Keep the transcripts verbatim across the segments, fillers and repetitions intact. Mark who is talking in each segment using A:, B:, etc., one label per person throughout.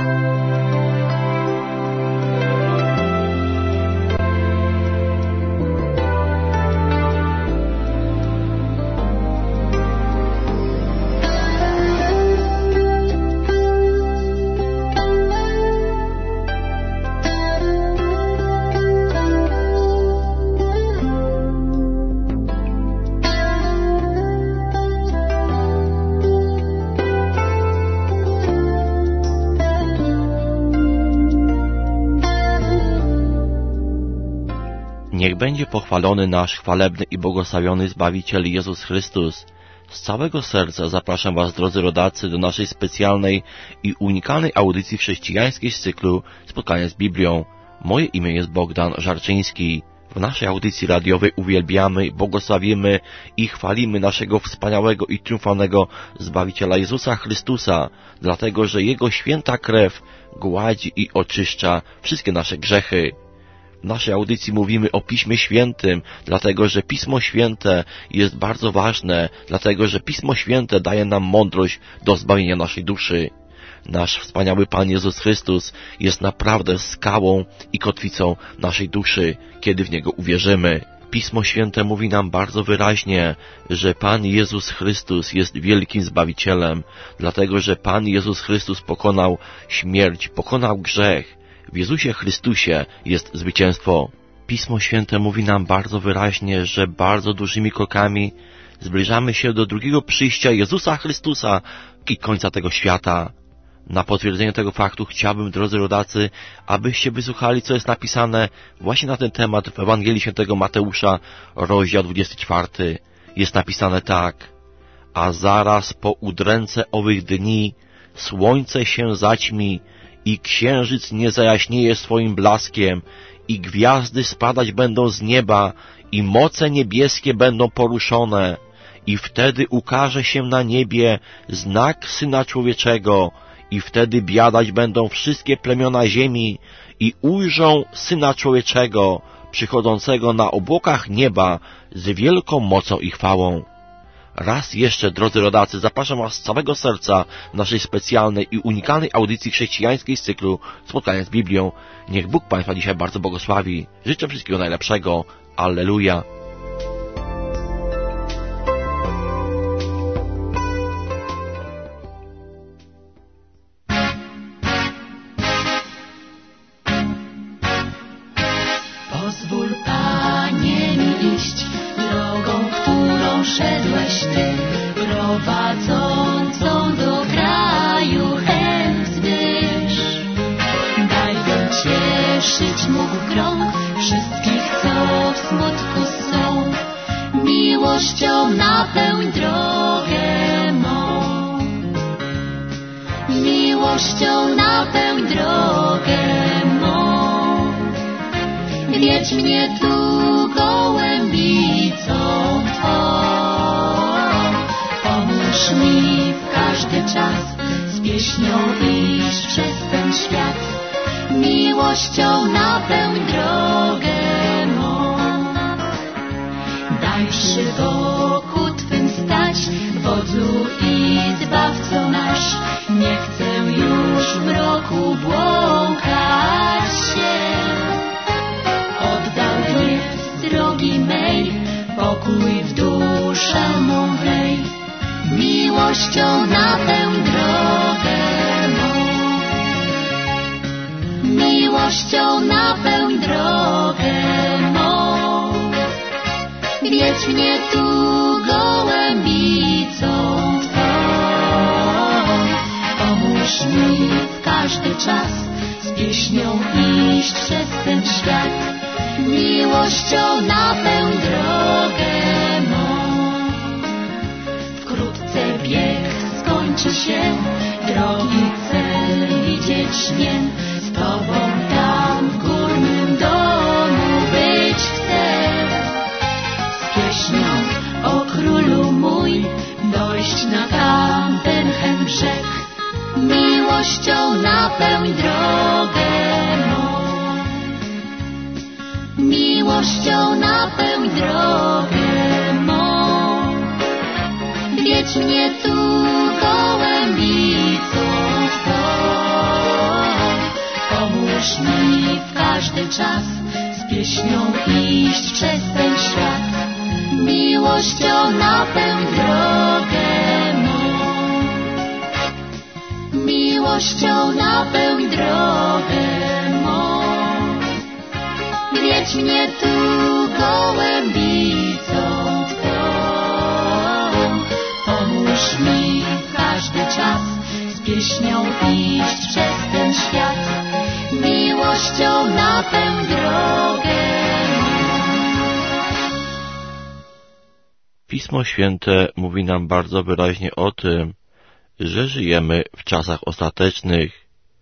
A: Niech będzie pochwalony nasz chwalebny i błogosławiony Zbawiciel Jezus Chrystus. Z całego serca zapraszam Was, drodzy rodacy, do naszej specjalnej i unikalnej audycji chrześcijańskiej z cyklu Spotkania z Biblią. Moje imię jest Bogdan Żarczyński. W naszej audycji radiowej uwielbiamy, błogosławimy i chwalimy naszego wspaniałego i triumfalnego Zbawiciela Jezusa Chrystusa, dlatego że Jego święta krew gładzi i oczyszcza wszystkie nasze grzechy. W naszej audycji mówimy o Piśmie Świętym, dlatego że Pismo Święte jest bardzo ważne, dlatego że Pismo Święte daje nam mądrość do zbawienia naszej duszy. Nasz wspaniały Pan Jezus Chrystus jest naprawdę skałą i kotwicą naszej duszy, kiedy w Niego uwierzymy. Pismo Święte mówi nam bardzo wyraźnie, że Pan Jezus Chrystus jest wielkim Zbawicielem, dlatego że Pan Jezus Chrystus pokonał śmierć, pokonał grzech. W Jezusie Chrystusie jest zwycięstwo. Pismo Święte mówi nam bardzo wyraźnie, że bardzo dużymi krokami zbliżamy się do drugiego przyjścia Jezusa Chrystusa i końca tego świata. Na potwierdzenie tego faktu chciałbym, drodzy rodacy, abyście wysłuchali, co jest napisane właśnie na ten temat w Ewangelii Świętego Mateusza, rozdział dwudziesty czwarty. Jest napisane tak: a zaraz po udręce owych dni słońce się zaćmi i księżyc nie zajaśnieje swoim blaskiem, i gwiazdy spadać będą z nieba, i moce niebieskie będą poruszone. I wtedy ukaże się na niebie znak Syna Człowieczego, i wtedy biadać będą wszystkie plemiona ziemi, i ujrzą Syna Człowieczego, przychodzącego na obłokach nieba z wielką mocą i chwałą. Raz jeszcze, drodzy rodacy, zapraszam Was z całego serca w naszej specjalnej i unikalnej audycji chrześcijańskiej z cyklu Spotkania z Biblią. Niech Bóg Państwa dzisiaj bardzo błogosławi. Życzę wszystkiego najlepszego. Alleluja.
B: Pozwól, Panie, mi iść drogą, którą szedłeś Ty, prowadzącą do kraju chętnych. Daj, bym cieszyć mógł krąg wszystkich, co w smutku są. Miłością napełń drogę mą. Miłością napełń drogę mą. Wiedź mnie tu gołębicą Twą. Pomóż mi w każdy czas z pieśnią iść przez ten świat. Miłością napełń drogę mą. Daj przy boku Twym stać, wodzu i Zbawco nasz. Nie chcę już w mroku błąkać się. Oddał gniew z drogi mej, pokój w duszę mą wlej. Miłością napełń drogę mą. Miłością napełń drogę mą. Wiedź mnie tu gołębicą Twą. Pomóż mi w każdy czas z pieśnią iść przez ten świat. Miłością napełń drogę mą. Wkrótce bieg skończy się, drogi cel widzieć śmiem. Z Tobą tam w górnym domu być chcę. Z pieśnią o Królu mój dojść na tamten hen brzeg. Miłością napełń drogę mą. Miłością napełń drogę mą. Wiedź mnie tu gołębicą Twą. czas z pieśnią iść przez ten świat. Miłością napełń drogę mą. Miłością napełń drogę mą. Wiedź mnie tu gołębicą Twą. Pomóż mi w każdy czas z pieśnią iść przez ten świat. Miłością napełń drogę mą.
A: Pismo Święte mówi nam bardzo wyraźnie o tym, że żyjemy w czasach ostatecznych.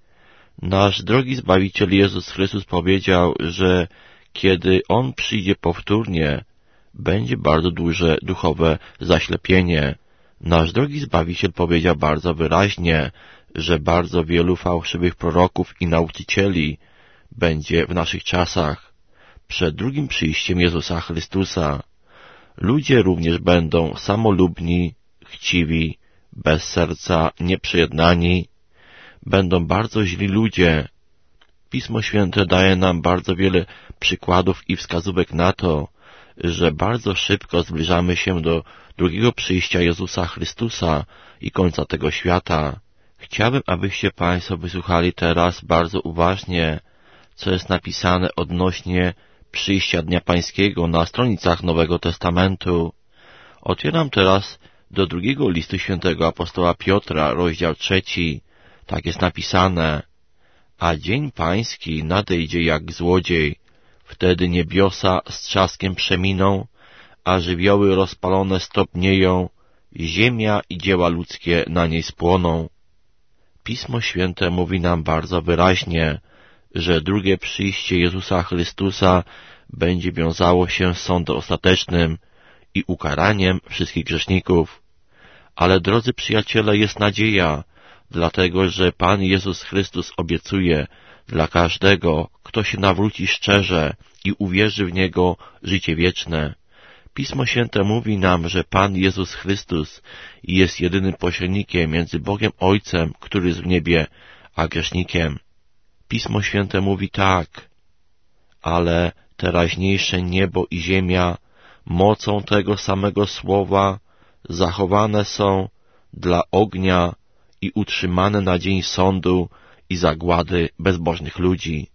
A: Nasz drogi Zbawiciel Jezus Chrystus powiedział, że kiedy On przyjdzie powtórnie, będzie bardzo duże duchowe zaślepienie. Nasz drogi Zbawiciel powiedział bardzo wyraźnie, że bardzo wielu fałszywych proroków i nauczycieli będzie w naszych czasach przed drugim przyjściem Jezusa Chrystusa. Ludzie również będą samolubni, chciwi, bez serca, nieprzyjednani. Będą bardzo źli ludzie. Pismo Święte daje nam bardzo wiele przykładów i wskazówek na to, że bardzo szybko zbliżamy się do drugiego przyjścia Jezusa Chrystusa i końca tego świata. Chciałbym, abyście Państwo wysłuchali teraz bardzo uważnie, co jest napisane odnośnie przyjścia Dnia Pańskiego na stronicach Nowego Testamentu. Otwieram teraz do drugiego listu świętego apostoła Piotra, rozdział trzeci. Tak jest napisane: a dzień Pański nadejdzie jak złodziej. Wtedy niebiosa z trzaskiem przeminą, a żywioły rozpalone stopnieją, ziemia i dzieła ludzkie na niej spłoną. Pismo Święte mówi nam bardzo wyraźnie, że drugie przyjście Jezusa Chrystusa będzie wiązało się z sądem ostatecznym i ukaraniem wszystkich grzeszników. Ale, drodzy przyjaciele, jest nadzieja, dlatego że Pan Jezus Chrystus obiecuje dla każdego, kto się nawróci szczerze i uwierzy w Niego, życie wieczne. Pismo Święte mówi nam, że Pan Jezus Chrystus jest jedynym pośrednikiem między Bogiem Ojcem, który jest w niebie, a grzesznikiem. Pismo Święte mówi tak: ale teraźniejsze niebo i ziemia mocą tego samego słowa zachowane są dla ognia i utrzymane na dzień sądu i zagłady bezbożnych ludzi.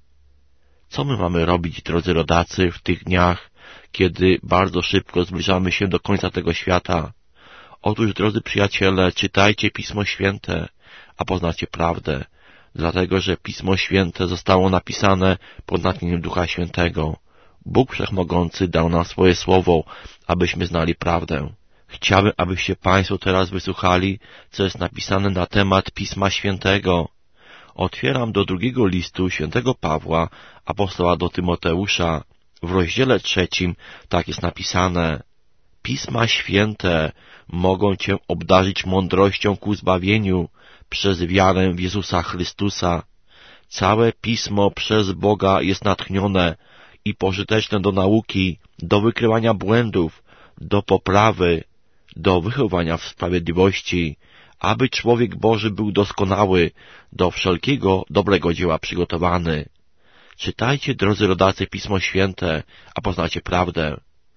A: Co my mamy robić, drodzy rodacy, w tych dniach, kiedy bardzo szybko zbliżamy się do końca tego świata? Otóż, drodzy przyjaciele, czytajcie Pismo Święte, a poznacie prawdę, dlatego że Pismo Święte zostało napisane pod natchnieniem Ducha Świętego. Bóg Wszechmogący dał nam swoje słowo, abyśmy znali prawdę. Chciałbym, abyście Państwo teraz wysłuchali, co jest napisane na temat Pisma Świętego. Otwieram do drugiego listu świętego Pawła, apostoła do Tymoteusza. W rozdziale trzecim tak jest napisane: Pisma Święte mogą Cię obdarzyć mądrością ku zbawieniu przez wiarę w Jezusa Chrystusa. Całe Pismo przez Boga jest natchnione i pożyteczne do nauki, do wykrywania błędów, do poprawy, do wychowania w sprawiedliwości, aby człowiek Boży był doskonały, do wszelkiego dobrego dzieła przygotowany. Czytajcie, drodzy rodacy, Pismo Święte, a poznacie prawdę.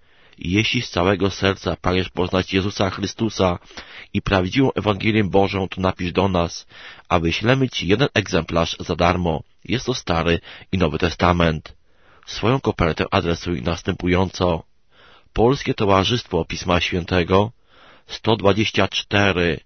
A: Jeśli z całego serca pragniesz poznać Jezusa Chrystusa i prawdziwą Ewangelię Bożą, to napisz do nas, a wyślemy Ci jeden egzemplarz za darmo. Jest to Stary i Nowy Testament. Swoją kopertę adresuj następująco: Polskie Towarzystwo Pisma Świętego, sto dwadzieścia cztery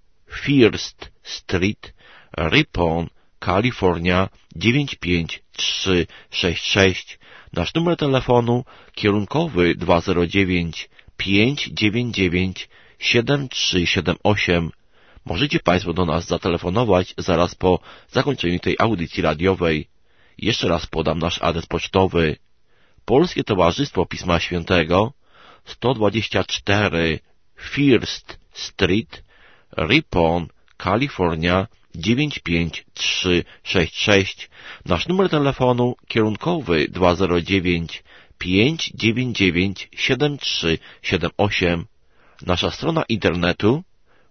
A: First Street, Ripon, Kalifornia dziewięć pięć trzy sześć sześć. Nasz numer telefonu kierunkowy dwa zero dziewięć pięć dziewięć dziewięć siedem trzy siedem osiem. Możecie Państwo do nas zatelefonować zaraz po zakończeniu tej audycji radiowej. Jeszcze raz podam nasz adres pocztowy: Polskie Towarzystwo Pisma Świętego, sto dwadzieścia cztery First Street, Ripon, Kalifornia dziewięć pięć trzy sześć sześć. Nasz numer telefonu kierunkowy dwa zero dziewięć pięć dziewięć dziewięć siedem trzy siedem osiem. Nasza strona internetu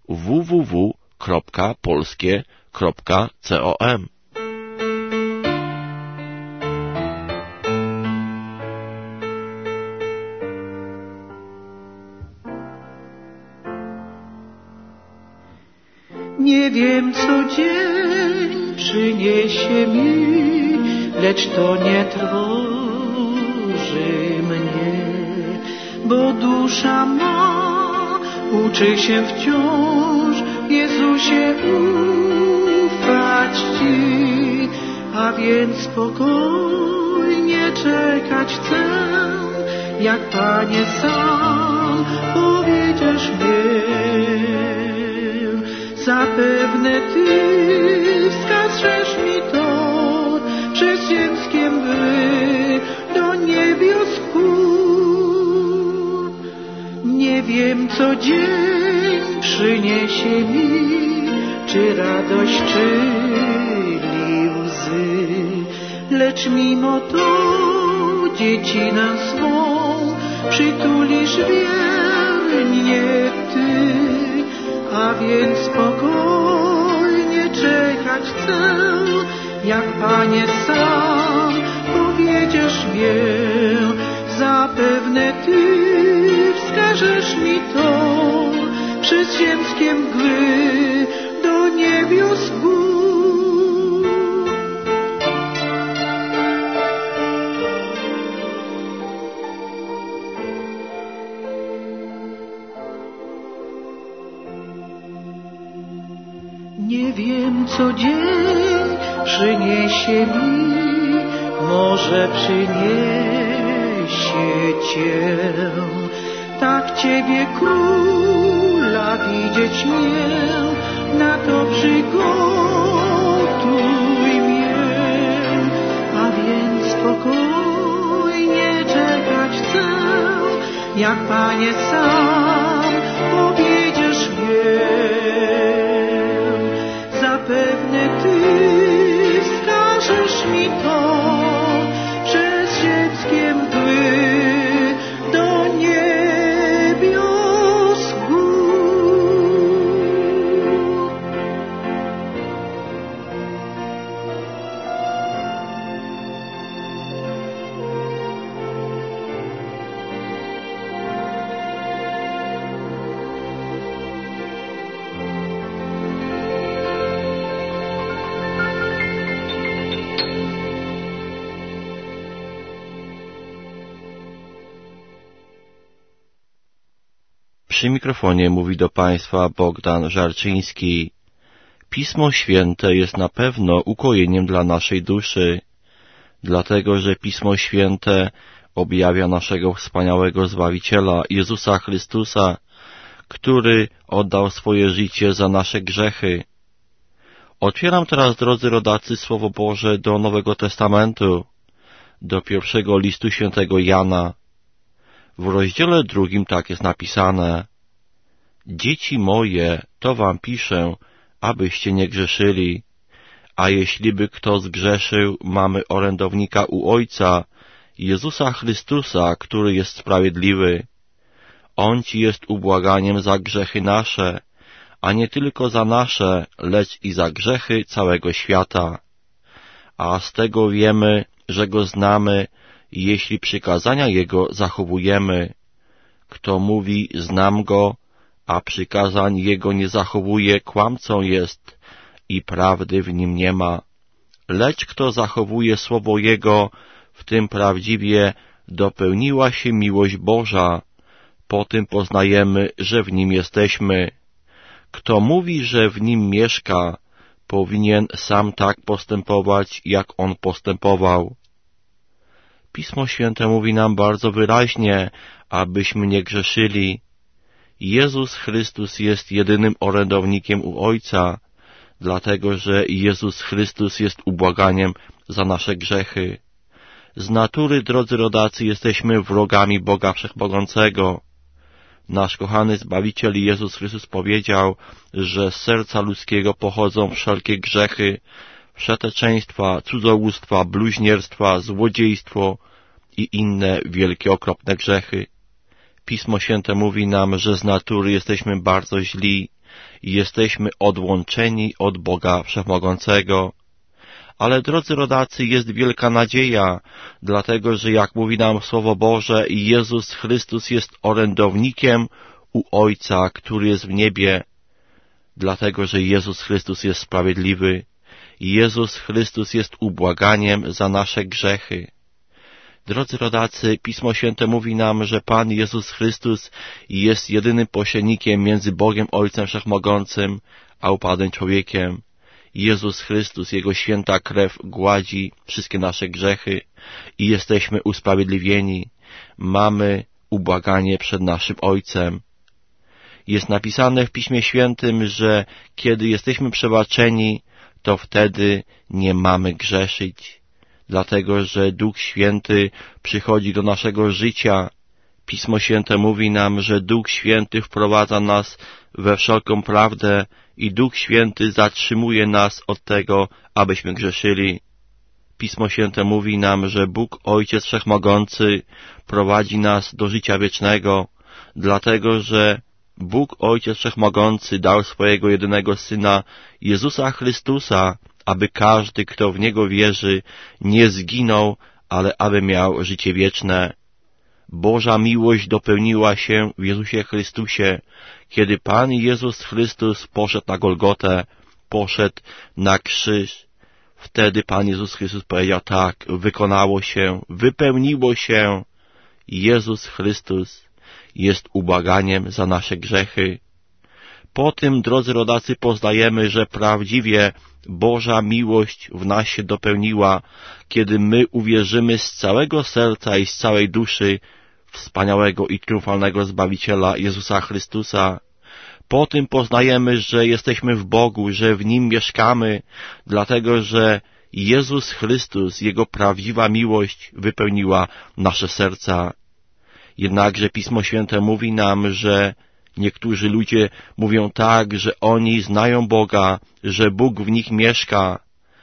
A: w w w kropka polskie kropka com.
C: Nie wiem, co dzień przyniesie mi, lecz to nie trwoży mnie, bo dusza ma uczy się wciąż Jezusie ufać Ci, a więc spokojnie czekać chcę, jak Panie sam powiedziesz mnie. Zapewne Ty wskażesz mi tor przez ziemskie mgły do niebios gór. Nie wiem, co dzień przyniesie mi, czy radość, czy łzy, lecz mimo to dziecinę swą przytulisz wiernie Ty, a więc spokojnie czekać chcę, jak Panie sam powiedziesz mnie. Zapewne Ty wskażesz mi tor przez ziemskie mgły do niebios gór. Nie wiem, co dzień przyniesie mi, może przyniesie Cię, tak Ciebie Króla widzieć mię, na to przygotuj mnie, a więc spokojnie czekać chcę, jak Panie sam powiedziesz mnie. Zapewne Ty wskażesz mi to przez ziemskie mgły do niebios gór.
A: Przy mikrofonie mówi do Państwa Bogdan Żarczyński. Pismo Święte jest na pewno ukojeniem dla naszej duszy, dlatego że Pismo Święte objawia naszego wspaniałego Zbawiciela, Jezusa Chrystusa, który oddał swoje życie za nasze grzechy. Otwieram teraz, drodzy rodacy, Słowo Boże do Nowego Testamentu, do pierwszego listu świętego Jana. W rozdziale drugim tak jest napisane: Dzieci moje, to wam piszę, abyście nie grzeszyli, a jeśliby kto zgrzeszył, mamy orędownika u Ojca, Jezusa Chrystusa, który jest sprawiedliwy. On ci jest ubłaganiem za grzechy nasze, a nie tylko za nasze, lecz i za grzechy całego świata. A z tego wiemy, że Go znamy, jeśli przykazania Jego zachowujemy. Kto mówi, znam Go, a przykazań Jego nie zachowuje, kłamcą jest i prawdy w nim nie ma. Lecz kto zachowuje słowo Jego, w tym prawdziwie dopełniła się miłość Boża. Po tym poznajemy, że w Nim jesteśmy. Kto mówi, że w Nim mieszka, powinien sam tak postępować, jak On postępował. Pismo Święte mówi nam bardzo wyraźnie, abyśmy nie grzeszyli. Jezus Chrystus jest jedynym orędownikiem u Ojca, dlatego że Jezus Chrystus jest ubłaganiem za nasze grzechy. Z natury, drodzy rodacy, jesteśmy wrogami Boga Wszechmogącego. Nasz kochany Zbawiciel Jezus Chrystus powiedział, że z serca ludzkiego pochodzą wszelkie grzechy, wszeteczeństwa, cudzołóstwa, bluźnierstwa, złodziejstwo i inne wielkie, okropne grzechy. Pismo Święte mówi nam, że z natury jesteśmy bardzo źli i jesteśmy odłączeni od Boga Wszechmogącego. Ale, drodzy rodacy, jest wielka nadzieja, dlatego że, jak mówi nam Słowo Boże, Jezus Chrystus jest orędownikiem u Ojca, który jest w niebie. dlatego że Jezus Chrystus jest sprawiedliwy. Jezus Chrystus jest ubłaganiem za nasze grzechy. Drodzy rodacy, Pismo Święte mówi nam, że Pan Jezus Chrystus jest jedynym pośrednikiem między Bogiem Ojcem Wszechmogącym a upadłym człowiekiem. Jezus Chrystus, Jego święta krew gładzi wszystkie nasze grzechy i jesteśmy usprawiedliwieni. Mamy ubłaganie przed naszym Ojcem. Jest napisane w Piśmie Świętym, że kiedy jesteśmy przebaczeni, to wtedy nie mamy grzeszyć, dlatego że Duch Święty przychodzi do naszego życia. Pismo Święte mówi nam, że Duch Święty wprowadza nas we wszelką prawdę i Duch Święty zatrzymuje nas od tego, abyśmy grzeszyli. Pismo Święte mówi nam, że Bóg Ojciec Wszechmogący prowadzi nas do życia wiecznego, dlatego że Bóg Ojciec Wszechmogący dał swojego jedynego Syna, Jezusa Chrystusa, aby każdy, kto w Niego wierzy, nie zginął, ale aby miał życie wieczne. Boża miłość dopełniła się w Jezusie Chrystusie, kiedy Pan Jezus Chrystus poszedł na Golgotę, poszedł na krzyż. Wtedy Pan Jezus Chrystus powiedział tak: wykonało się, wypełniło się. Jezus Chrystus jest ubłaganiem za nasze grzechy. Po tym, drodzy rodacy, poznajemy, że prawdziwie Boża miłość w nas się dopełniła, kiedy my uwierzymy z całego serca i z całej duszy wspaniałego i triumfalnego Zbawiciela Jezusa Chrystusa. Po tym poznajemy, że jesteśmy w Bogu, że w Nim mieszkamy, dlatego że Jezus Chrystus, Jego prawdziwa miłość wypełniła nasze serca. Jednakże Pismo Święte mówi nam, że niektórzy ludzie mówią tak, że oni znają Boga, że Bóg w nich mieszka,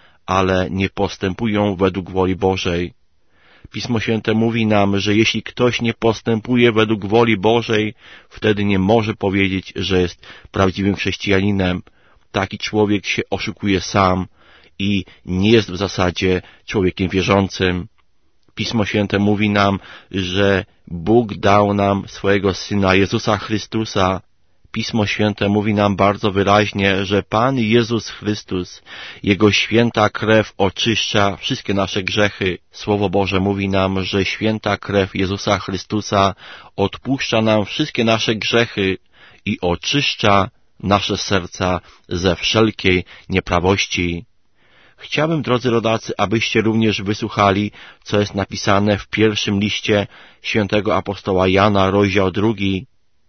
A: ale nie postępują według woli Bożej. Pismo Święte mówi nam, że jeśli ktoś nie postępuje według woli Bożej, wtedy nie może powiedzieć, że jest prawdziwym chrześcijaninem. Taki człowiek się oszukuje sam i nie jest w zasadzie człowiekiem wierzącym. Pismo Święte mówi nam, że Bóg dał nam swojego Syna Jezusa Chrystusa. Pismo Święte mówi nam bardzo wyraźnie, że Pan Jezus Chrystus, Jego święta krew oczyszcza wszystkie nasze grzechy. Słowo Boże mówi nam, że święta krew Jezusa Chrystusa odpuszcza nam wszystkie nasze grzechy i oczyszcza nasze serca ze wszelkiej nieprawości. Chciałbym, drodzy rodacy, abyście również wysłuchali, co jest napisane w pierwszym liście świętego apostoła Jana, rozdział drugi,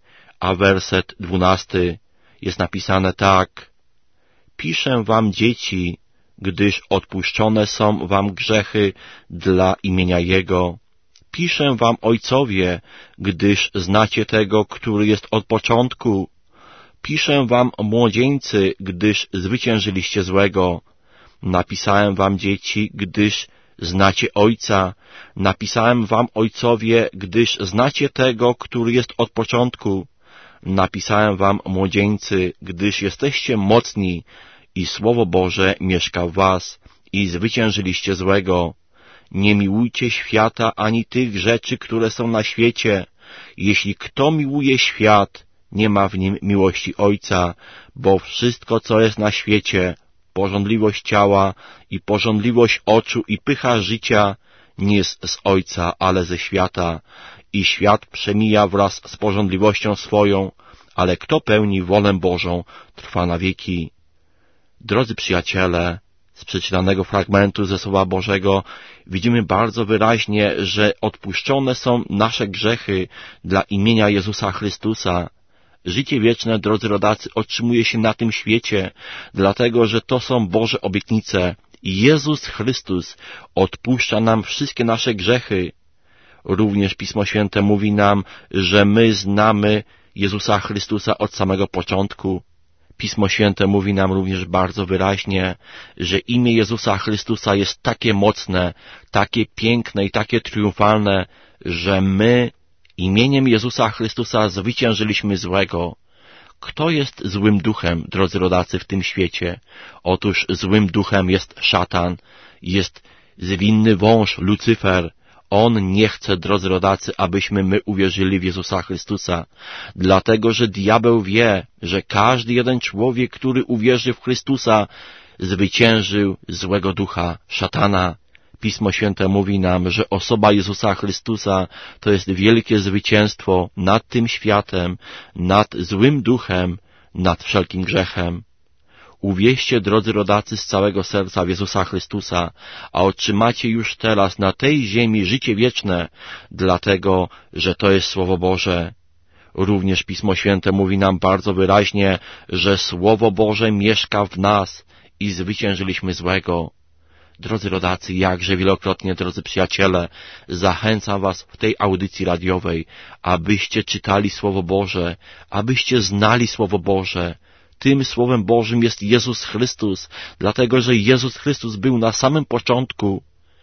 A: a werset dwunasty. Jest napisane tak: piszę wam, dzieci, gdyż odpuszczone są wam grzechy dla imienia Jego. Piszę wam, ojcowie, gdyż znacie tego, który jest od początku. Piszę wam, młodzieńcy, gdyż zwyciężyliście złego. Napisałem wam, dzieci, gdyż znacie Ojca. Napisałem wam, ojcowie, gdyż znacie tego, który jest od początku. Napisałem wam, młodzieńcy, gdyż jesteście mocni i Słowo Boże mieszka w was i zwyciężyliście złego. Nie miłujcie świata ani tych rzeczy, które są na świecie. Jeśli kto miłuje świat, nie ma w nim miłości Ojca, bo wszystko, co jest na świecie, pożądliwość ciała i pożądliwość oczu i pycha życia nie jest z Ojca, ale ze świata. I świat przemija wraz z pożądliwością swoją, ale kto pełni wolę Bożą, trwa na wieki. Drodzy przyjaciele, z przeczytanego fragmentu ze Słowa Bożego widzimy bardzo wyraźnie, że odpuszczone są nasze grzechy dla imienia Jezusa Chrystusa. Życie wieczne, drodzy rodacy, otrzymuje się na tym świecie, dlatego że to są Boże obietnice. Jezus Chrystus odpuszcza nam wszystkie nasze grzechy. Również Pismo Święte mówi nam, że my znamy Jezusa Chrystusa od samego początku. Pismo Święte mówi nam również bardzo wyraźnie, że imię Jezusa Chrystusa jest takie mocne, takie piękne i takie triumfalne, że my imieniem Jezusa Chrystusa zwyciężyliśmy złego. Kto jest złym duchem, drodzy rodacy, w tym świecie? Otóż złym duchem jest szatan, jest zwinny wąż Lucyfer. On nie chce, drodzy rodacy, abyśmy my uwierzyli w Jezusa Chrystusa, dlatego że diabeł wie, że każdy jeden człowiek, który uwierzy w Chrystusa, zwyciężył złego ducha, szatana. Pismo Święte mówi nam, że osoba Jezusa Chrystusa to jest wielkie zwycięstwo nad tym światem, nad złym duchem, nad wszelkim grzechem. Uwierzcie, drodzy rodacy, z całego serca w Jezusa Chrystusa, a otrzymacie już teraz na tej ziemi życie wieczne, dlatego, że to jest Słowo Boże. Również Pismo Święte mówi nam bardzo wyraźnie, że Słowo Boże mieszka w nas i zwyciężyliśmy złego. Drodzy rodacy, jakże wielokrotnie, drodzy przyjaciele, zachęcam was w tej audycji radiowej, abyście czytali Słowo Boże, abyście znali Słowo Boże. Tym Słowem Bożym jest Jezus Chrystus, dlatego że Jezus Chrystus był na samym początku.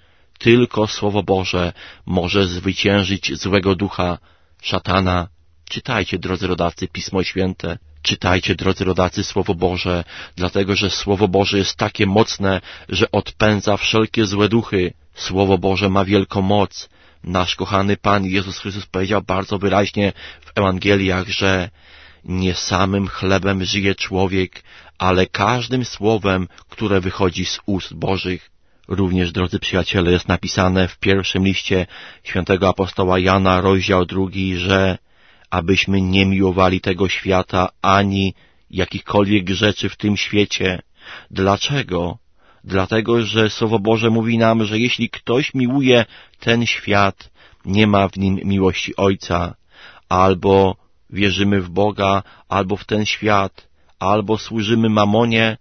A: Tylko Słowo Boże może zwyciężyć złego ducha, szatana. Czytajcie, drodzy rodacy, Pismo Święte. Czytajcie, drodzy rodacy, Słowo Boże, dlatego że Słowo Boże jest takie mocne, że odpędza wszelkie złe duchy. Słowo Boże ma wielką moc. Nasz kochany Pan Jezus Chrystus powiedział bardzo wyraźnie w Ewangeliach, że nie samym chlebem żyje człowiek, ale każdym słowem, które wychodzi z ust Bożych. Również, drodzy przyjaciele, jest napisane w pierwszym liście świętego apostoła Jana, rozdział drugi, że abyśmy nie miłowali tego świata, ani jakichkolwiek rzeczy w tym świecie. Dlaczego? Dlatego, że Słowo Boże mówi nam, że jeśli ktoś miłuje ten świat, nie ma w nim miłości Ojca. Albo wierzymy w Boga, albo w ten świat, albo służymy mamonie,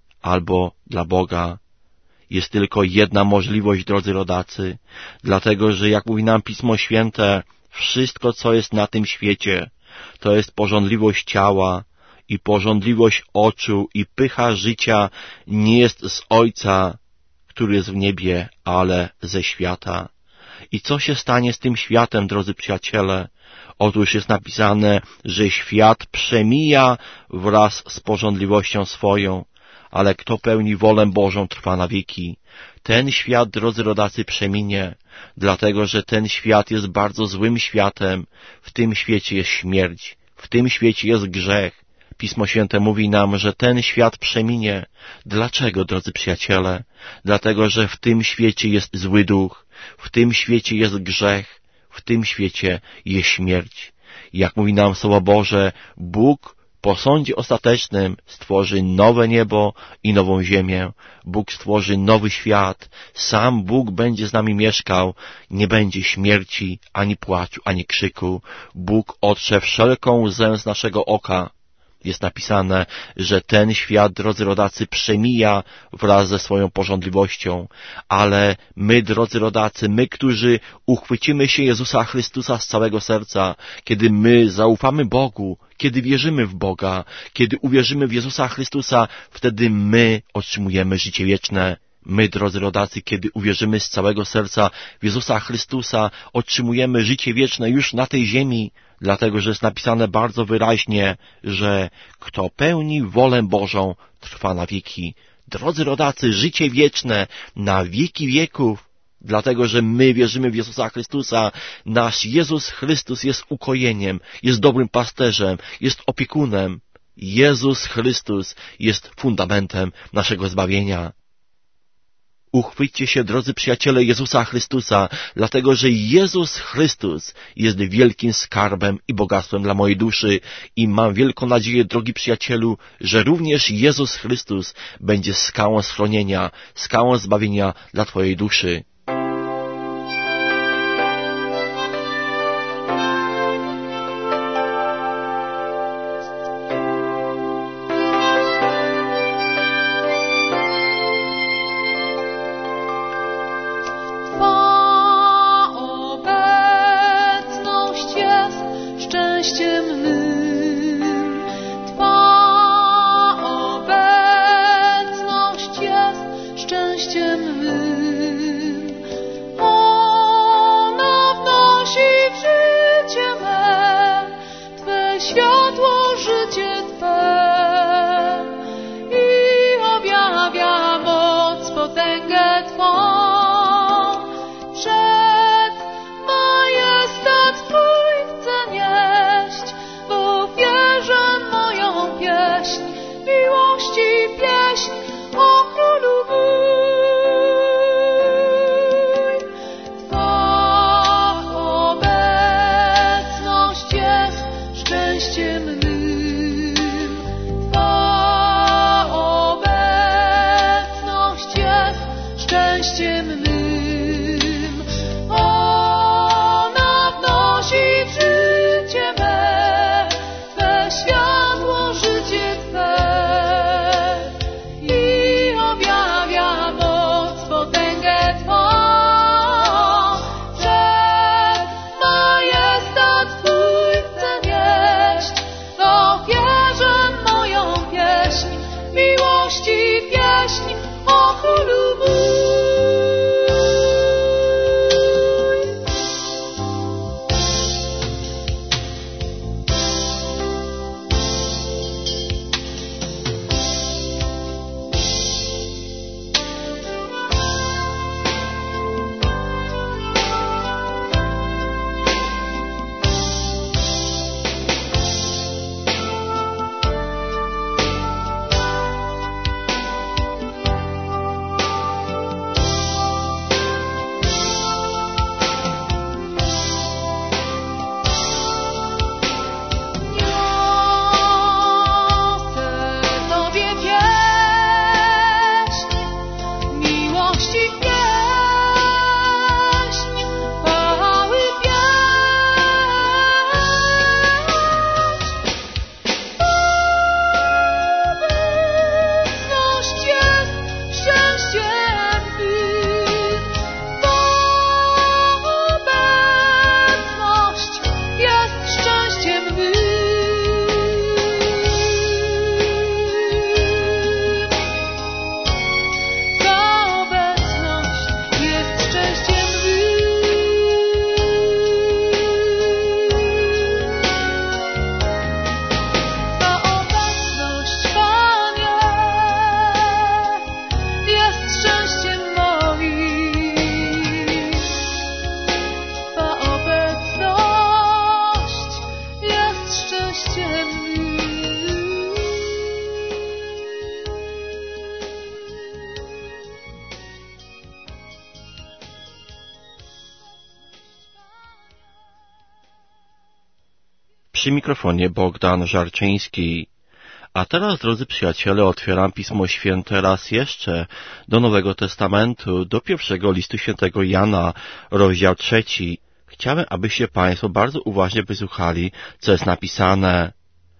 A: albo dla Boga. Jest tylko jedna możliwość, drodzy rodacy, dlatego, że jak mówi nam Pismo Święte, wszystko, co jest na tym świecie, to jest pożądliwość ciała i pożądliwość oczu i pycha życia nie jest z Ojca, który jest w niebie, ale ze świata. I co się stanie z tym światem, drodzy przyjaciele? Otóż jest napisane, że świat przemija wraz z pożądliwością swoją, ale kto pełni wolę Bożą, trwa na wieki. Ten świat, drodzy rodacy, przeminie, dlatego że ten świat jest bardzo złym światem. W tym świecie jest śmierć, w tym świecie jest grzech. Pismo Święte mówi nam, że ten świat przeminie. Dlaczego, drodzy przyjaciele? Dlatego, że w tym świecie jest zły duch, w tym świecie jest grzech, w tym świecie jest śmierć. Jak mówi nam Słowo Boże, Bóg po sądzie ostatecznym stworzy nowe niebo i nową ziemię. Bóg stworzy nowy świat. Sam Bóg będzie z nami mieszkał. Nie będzie śmierci, ani płaczu, ani krzyku. Bóg otrze wszelką łzę z naszego oka. Jest napisane, że ten świat, drodzy rodacy, przemija wraz ze swoją pożądliwością, ale my, drodzy rodacy, my, którzy uchwycimy się Jezusa Chrystusa z całego serca, kiedy my zaufamy Bogu, kiedy wierzymy w Boga, kiedy uwierzymy w Jezusa Chrystusa, wtedy my otrzymujemy życie wieczne. My, drodzy rodacy, kiedy uwierzymy z całego serca w Jezusa Chrystusa, otrzymujemy życie wieczne już na tej ziemi, dlatego że jest napisane bardzo wyraźnie, że kto pełni wolę Bożą, trwa na wieki. Drodzy rodacy, życie wieczne na wieki wieków, dlatego że my wierzymy w Jezusa Chrystusa. Nasz Jezus Chrystus jest ukojeniem, jest dobrym pasterzem, jest opiekunem. Jezus Chrystus jest fundamentem naszego zbawienia. Uchwyćcie się, drodzy przyjaciele, Jezusa Chrystusa, dlatego że Jezus Chrystus jest wielkim skarbem i bogactwem dla mojej duszy i mam wielką nadzieję, drogi przyjacielu, że również Jezus Chrystus będzie skałą schronienia, skałą zbawienia dla twojej duszy.
B: Potęgę Twą przed
A: Przy mikrofonie Bogdan Żarczyński. A teraz, drodzy przyjaciele, otwieram Pismo Święte raz jeszcze do Nowego Testamentu, do pierwszego listu świętego Jana, rozdział trzeci. Chciałem, abyście Państwo bardzo uważnie wysłuchali, co jest napisane.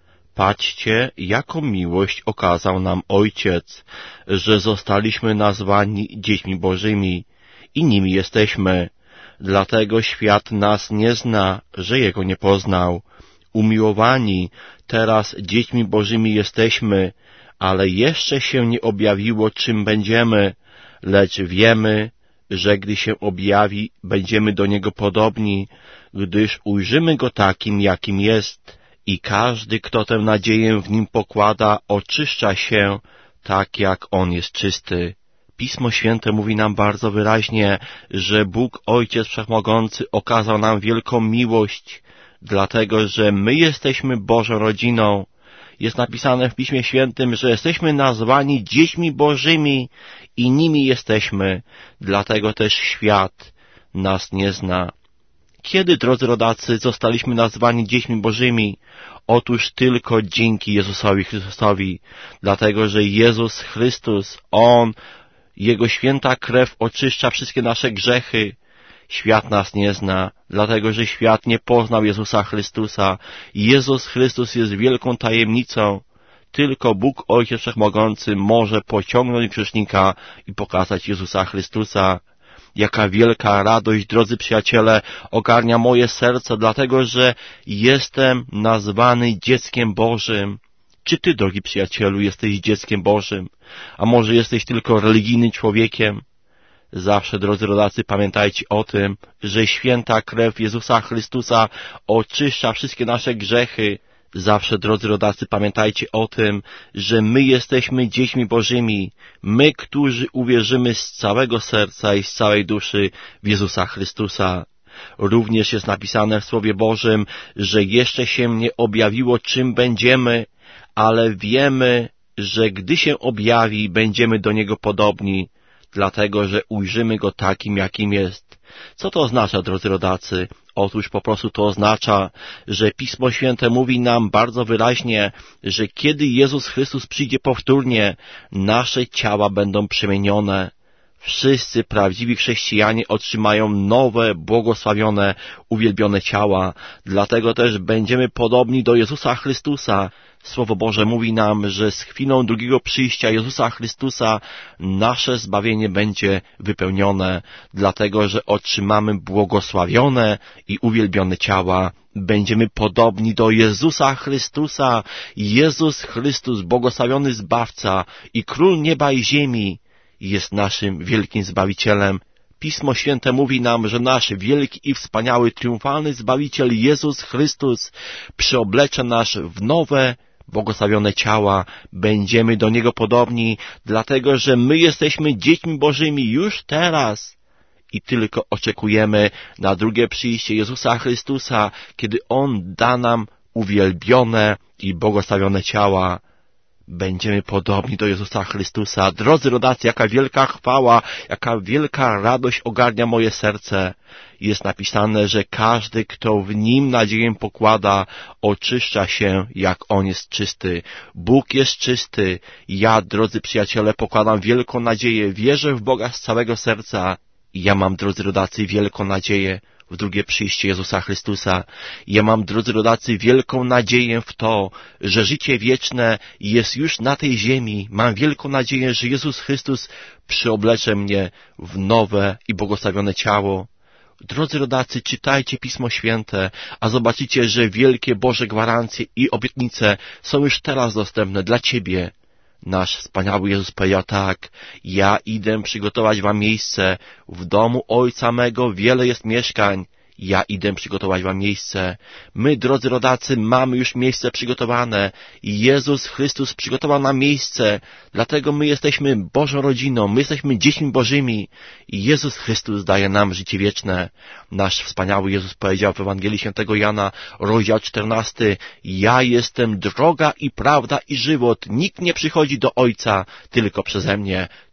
A: Patrzcie, jaką miłość okazał nam Ojciec, że zostaliśmy nazwani dziećmi Bożymi i nimi jesteśmy. Dlatego świat nas nie zna, że Jego nie poznał. Umiłowani, teraz dziećmi Bożymi jesteśmy, ale jeszcze się nie objawiło, czym będziemy, lecz wiemy, że gdy się objawi, będziemy do Niego podobni, gdyż ujrzymy Go takim, jakim jest. I każdy, kto tę nadzieję w Nim pokłada, oczyszcza się, tak jak On jest czysty. Pismo Święte mówi nam bardzo wyraźnie, że Bóg Ojciec Wszechmogący okazał nam wielką miłość, dlatego że my jesteśmy Bożą rodziną. Jest napisane w Piśmie Świętym, że jesteśmy nazwani dziećmi Bożymi i nimi jesteśmy, dlatego też świat nas nie zna. Kiedy, drodzy rodacy, zostaliśmy nazwani dziećmi Bożymi? Otóż tylko dzięki Jezusowi Chrystusowi, dlatego że Jezus Chrystus, On, Jego święta krew oczyszcza wszystkie nasze grzechy. Świat nas nie zna, dlatego że świat nie poznał Jezusa Chrystusa. Jezus Chrystus jest wielką tajemnicą. Tylko Bóg Ojciec Wszechmogący może pociągnąć grzesznika i pokazać Jezusa Chrystusa. Jaka wielka radość, drodzy przyjaciele, ogarnia moje serce, dlatego że jestem nazwany dzieckiem Bożym. Czy ty, drogi przyjacielu, jesteś dzieckiem Bożym? A może jesteś tylko religijnym człowiekiem? Zawsze, drodzy rodacy, pamiętajcie o tym, że święta krew Jezusa Chrystusa oczyszcza wszystkie nasze grzechy. Zawsze, drodzy rodacy, pamiętajcie o tym, że my jesteśmy dziećmi Bożymi. My, którzy uwierzymy z całego serca i z całej duszy w Jezusa Chrystusa. Również jest napisane w Słowie Bożym, że jeszcze się nie objawiło, czym będziemy, ale wiemy, że gdy się objawi, będziemy do Niego podobni, dlatego że ujrzymy Go takim, jakim jest. Co to oznacza, drodzy rodacy? Otóż po prostu to oznacza, że Pismo Święte mówi nam bardzo wyraźnie, że kiedy Jezus Chrystus przyjdzie powtórnie, nasze ciała będą przemienione. Wszyscy prawdziwi chrześcijanie otrzymają nowe, błogosławione, uwielbione ciała. Dlatego też będziemy podobni do Jezusa Chrystusa. Słowo Boże mówi nam, że z chwilą drugiego przyjścia Jezusa Chrystusa nasze zbawienie będzie wypełnione, dlatego że otrzymamy błogosławione i uwielbione ciała. Będziemy podobni do Jezusa Chrystusa. Jezus Chrystus, błogosławiony Zbawca i Król nieba i ziemi, jest naszym wielkim Zbawicielem. Pismo Święte mówi nam, że nasz wielki i wspaniały, triumfalny Zbawiciel Jezus Chrystus przyoblecze nas w nowe, błogosławione ciała. Będziemy do Niego podobni, dlatego że my jesteśmy dziećmi Bożymi już teraz i tylko oczekujemy na drugie przyjście Jezusa Chrystusa, kiedy On da nam uwielbione i błogosławione ciała. Będziemy podobni do Jezusa Chrystusa. Drodzy rodacy, jaka wielka chwała, jaka wielka radość ogarnia moje serce. Jest napisane, że każdy, kto w Nim nadzieję pokłada, oczyszcza się, jak On jest czysty. Bóg jest czysty. Ja, drodzy przyjaciele, pokładam wielką nadzieję. Wierzę w Boga z całego serca. I ja mam, drodzy rodacy, wielką nadzieję w drugie przyjście Jezusa Chrystusa. Ja mam, drodzy rodacy, wielką nadzieję w to, że życie wieczne jest już na tej ziemi. Mam wielką nadzieję, że Jezus Chrystus przyoblecze mnie w nowe i błogosławione ciało. Drodzy rodacy, czytajcie Pismo Święte, a zobaczycie, że wielkie Boże gwarancje i obietnice są już teraz dostępne dla Ciebie. Nasz wspaniały Jezus powiedział tak: ja idę przygotować wam miejsce, w domu Ojca mego wiele jest mieszkań, ja idę przygotować wam miejsce. My, drodzy rodacy, mamy już miejsce przygotowane i Jezus Chrystus przygotował nam miejsce, dlatego my jesteśmy Bożą rodziną, my jesteśmy dziećmi Bożymi i Jezus Chrystus daje nam życie wieczne. Nasz wspaniały Jezus powiedział w Ewangelii Świętego Jana, rozdział czternasty: ja jestem droga i prawda i żywot, nikt nie przychodzi do Ojca tylko przeze mnie.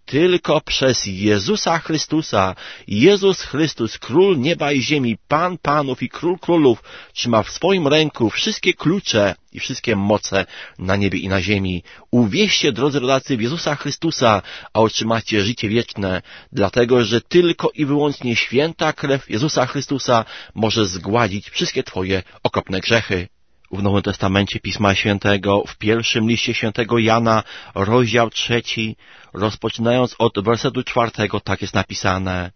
A: tylko przez Jezusa Chrystusa. Jezus Chrystus, Król nieba i ziemi, Pan panów i Król królów, trzyma w swoim ręku wszystkie klucze i wszystkie moce na niebie i na ziemi. Uwierzcie, drodzy rodacy, w Jezusa Chrystusa, a otrzymacie życie wieczne, dlatego że tylko i wyłącznie święta krew Jezusa Chrystusa może zgładzić wszystkie twoje okropne grzechy. W Nowym Testamencie Pisma Świętego, w pierwszym liście świętego Jana, rozdział trzeci, rozpoczynając od wersetu czwartego, tak jest napisane: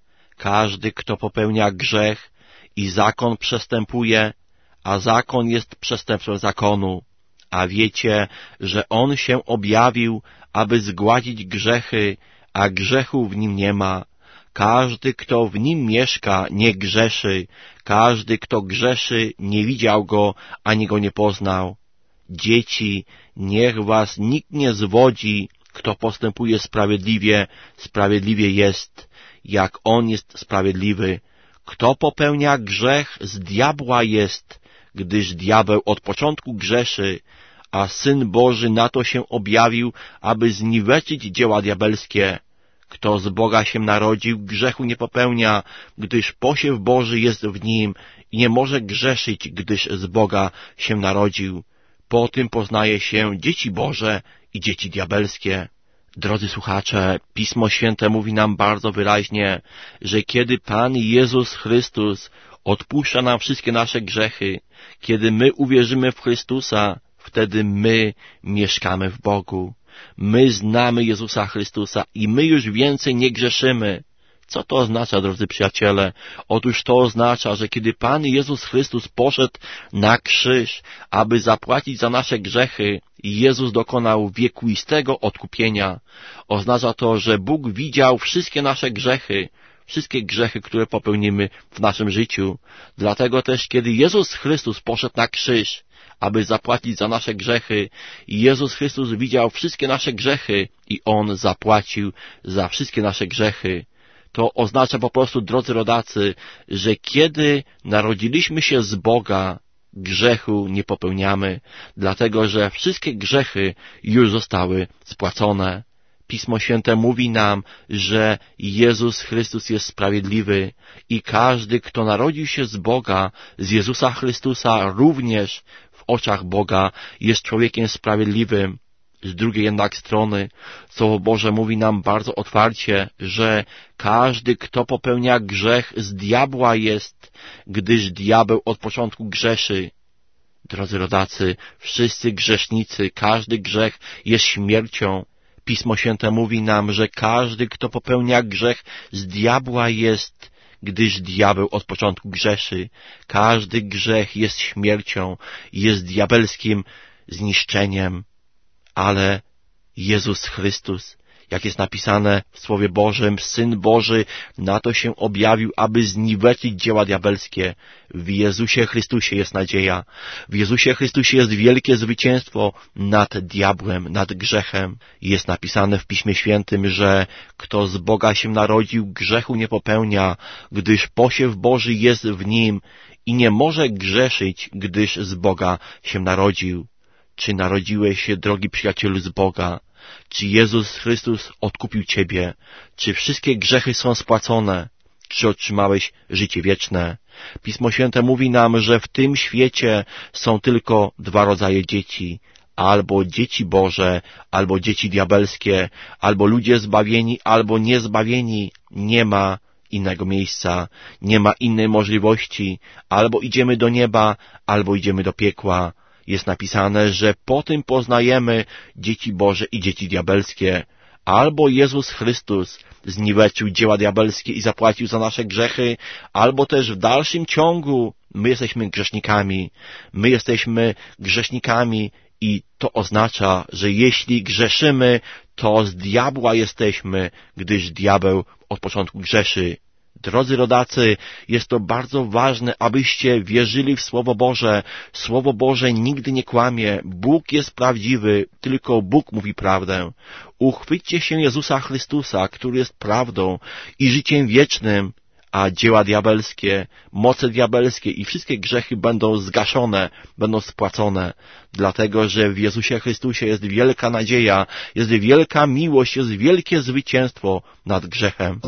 A: każdy, kto popełnia grzech i zakon przestępuje, a zakon jest przestępstwem zakonu, a wiecie, że on się objawił, aby zgładzić grzechy, a grzechu w nim nie ma. Każdy, kto w nim mieszka, nie grzeszy. Każdy, kto grzeszy, nie widział go, ani go nie poznał. Dzieci, niech was nikt nie zwodzi. Kto postępuje sprawiedliwie, sprawiedliwie jest, jak on jest sprawiedliwy. Kto popełnia grzech, z diabła jest, gdyż diabeł od początku grzeszy, a Syn Boży na to się objawił, aby zniweczyć dzieła diabelskie. Kto z Boga się narodził, grzechu nie popełnia, gdyż posiew Boży jest w nim i nie może grzeszyć, gdyż z Boga się narodził. Po tym poznaje się dzieci Boże i dzieci diabelskie. Drodzy słuchacze, Pismo Święte mówi nam bardzo wyraźnie, że kiedy Pan Jezus Chrystus odpuszcza nam wszystkie nasze grzechy, kiedy my uwierzymy w Chrystusa, wtedy my mieszkamy w Bogu. My znamy Jezusa Chrystusa i my już więcej nie grzeszymy. Co to oznacza, drodzy przyjaciele? Otóż to oznacza, że kiedy Pan Jezus Chrystus poszedł na krzyż, aby zapłacić za nasze grzechy, Jezus dokonał wiekuistego odkupienia. Oznacza to, że Bóg widział wszystkie nasze grzechy, wszystkie grzechy, które popełnimy w naszym życiu. Dlatego też, kiedy Jezus Chrystus poszedł na krzyż, aby zapłacić za nasze grzechy, Jezus Chrystus widział wszystkie nasze grzechy i On zapłacił za wszystkie nasze grzechy. To oznacza po prostu, drodzy rodacy, że kiedy narodziliśmy się z Boga, grzechu nie popełniamy, dlatego że wszystkie grzechy już zostały spłacone. Pismo Święte mówi nam, że Jezus Chrystus jest sprawiedliwy i każdy, kto narodził się z Boga, z Jezusa Chrystusa, również w oczach Boga jest człowiekiem sprawiedliwym. Z drugiej jednak strony Słowo Boże mówi nam bardzo otwarcie, że każdy, kto popełnia grzech, z diabła jest, gdyż diabeł od początku grzeszy. Drodzy rodacy, wszyscy grzesznicy, każdy grzech jest śmiercią. Pismo Święte mówi nam, że każdy, kto popełnia grzech, z diabła jest, gdyż diabeł od początku grzeszy. Każdy grzech jest śmiercią, jest diabelskim zniszczeniem. Ale Jezus Chrystus, jak jest napisane w Słowie Bożym, Syn Boży na to się objawił, aby zniweczyć dzieła diabelskie. W Jezusie Chrystusie jest nadzieja. W Jezusie Chrystusie jest wielkie zwycięstwo nad diabłem, nad grzechem. Jest napisane w Piśmie Świętym, że kto z Boga się narodził, grzechu nie popełnia, gdyż posiew Boży jest w nim i nie może grzeszyć, gdyż z Boga się narodził. Czy narodziłeś się, drogi przyjacielu, z Boga? Czy Jezus Chrystus odkupił ciebie? Czy wszystkie grzechy są spłacone? Czy otrzymałeś życie wieczne? Pismo Święte mówi nam, że w tym świecie są tylko dwa rodzaje dzieci. Albo dzieci Boże, albo dzieci diabelskie, albo ludzie zbawieni, albo niezbawieni. Nie ma innego miejsca, nie ma innej możliwości. Albo idziemy do nieba, albo idziemy do piekła. Jest napisane, że po tym poznajemy dzieci Boże i dzieci diabelskie. Albo Jezus Chrystus zniweczył dzieła diabelskie i zapłacił za nasze grzechy, albo też w dalszym ciągu my jesteśmy grzesznikami. My jesteśmy grzesznikami i to oznacza, że jeśli grzeszymy, to z diabła jesteśmy, gdyż diabeł od początku grzeszy. Drodzy rodacy, jest to bardzo ważne, abyście wierzyli w Słowo Boże. Słowo Boże nigdy nie kłamie. Bóg jest prawdziwy, tylko Bóg mówi prawdę. Uchwyćcie się Jezusa Chrystusa, który jest prawdą i życiem wiecznym, a dzieła diabelskie, moce diabelskie i wszystkie grzechy będą zgaszone, będą spłacone, dlatego że w Jezusie Chrystusie jest wielka nadzieja, jest wielka miłość, jest wielkie zwycięstwo nad grzechem.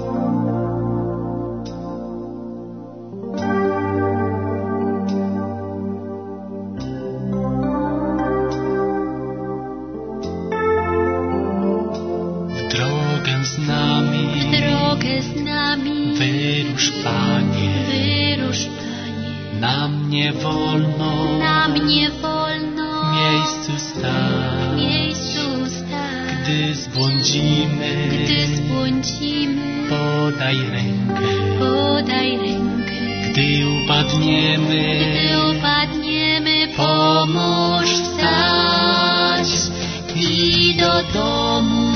D: Z nami,
B: w drogę z nami,
D: wyrusz, Panie,
B: wyrusz, Panie,
D: nam nie wolno,
B: nam nie wolno,
D: miejscu stać,
B: miejscu stać,
D: gdy zbłądzimy,
B: gdy zbłądzimy,
D: podaj rękę,
B: podaj rękę,
D: gdy upadniemy,
B: gdy upadniemy, pomóż wstać i do domu